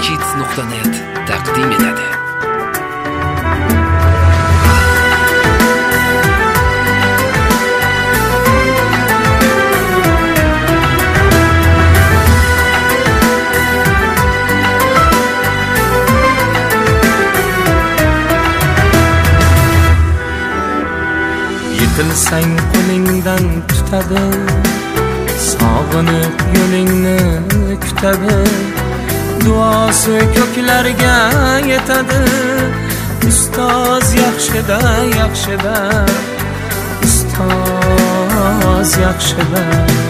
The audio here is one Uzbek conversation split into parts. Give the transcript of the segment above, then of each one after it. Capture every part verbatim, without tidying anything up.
kids nuqta net taqdim etadi. Yiqilsang qo'lingdan tutadi, sog'inib yo'lingni kutadi, duosi ko'klarga yetadi. Ustoz yaxshida, yaxshida, ustoz yaxshida.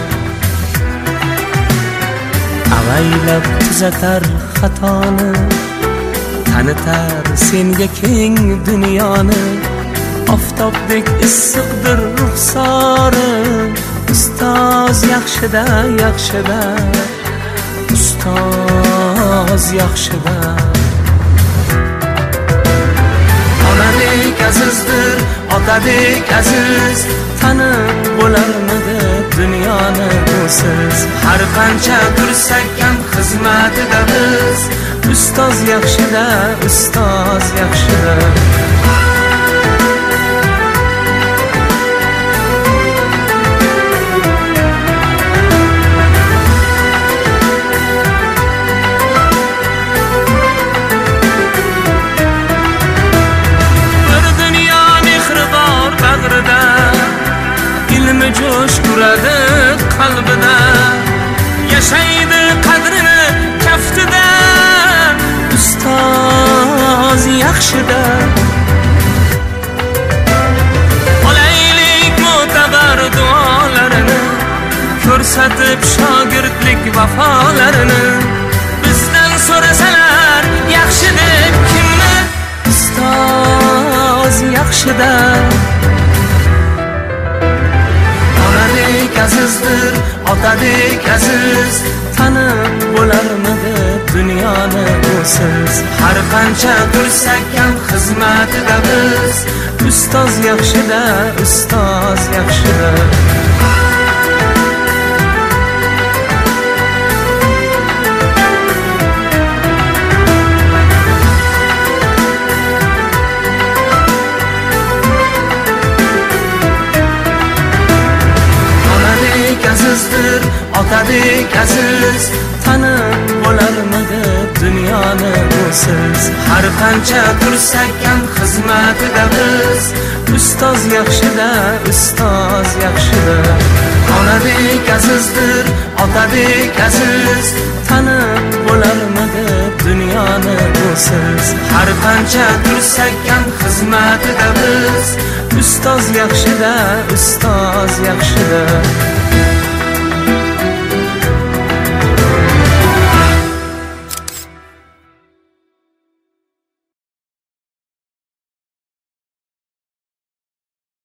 Avaylab tuzatar xatoni, tanitar senga keng dunyoni. Oftobdek issiqdir ruxsori, ustoz yaxshida, yaxshida, ustoz yaxshida. Onadek azizdir, otadek aziz, tanib bo'larmidi dunyoni busiz. Har qancha tursak ham xizmatida biz, ustoz yaxshida, ustoz yaxshida. Ilmi jo'sh uradi qalbida, yashaydi qadrini kaftida. Ustoz yaxshida. Olaylik mo'tabar duolarini, ko'rsatib shogirdlik vafolarini. Bizdan so'rasalar yaxshi deb kimni? Ustoz yaxshida. Azizdir, otadek aziz, tanib bo'larmidi dunyoni busiz. Har qancha tursak ham xizmatida biz, ustoz yaxshida, ustoz yaxshida. Azizdir, otadek aziz, tanib bo'larmidi dunyoni busiz. Har qancha tursak ham xizmatida biz, ustoz yaxshida, ustoz yaxshida. Onadek azizdir, otadek aziz, tanib bo'larmidi dunyoni busiz. Har qancha tursak ham xizmatida biz, ustoz yaxshida, ustoz yaxshida.